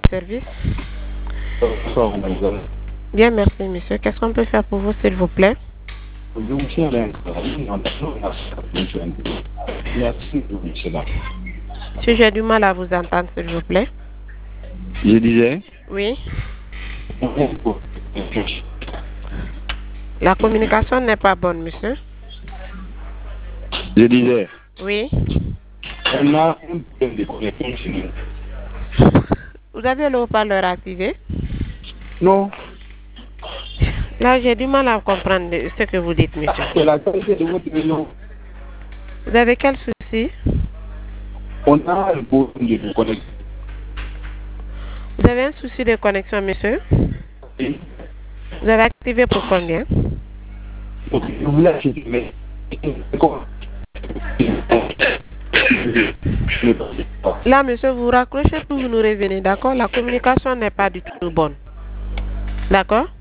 service. Bien, merci, monsieur. Qu'est-ce qu'on peut faire pour vous, s'il vous plaît? Si j'ai du mal à vous entendre, s'il vous plaît. Je disais. Oui. La communication n'est pas bonne, monsieur. Je disais. Oui. On a un problème de connexion chez nous. Vous avez le haut-parleur activé? Non. Là, j'ai du mal à comprendre ce que vous dites, monsieur. C'est la qualité de votre réunion. Vous avez quel souci? On a un problème de connexion. Vous avez un souci de connexion, monsieur? Oui. Vous avez activé pour combien? Donc, je voulais acheter, mais là, monsieur, vous raccrochez puis vous nous revenez, d'accord? La communication n'est pas du tout bonne. D'accord?